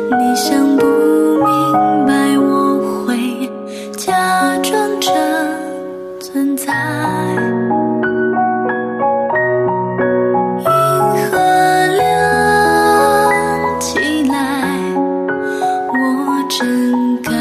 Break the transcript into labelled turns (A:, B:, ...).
A: 你想不明白，我会假装着存在。银河亮起来，我睁开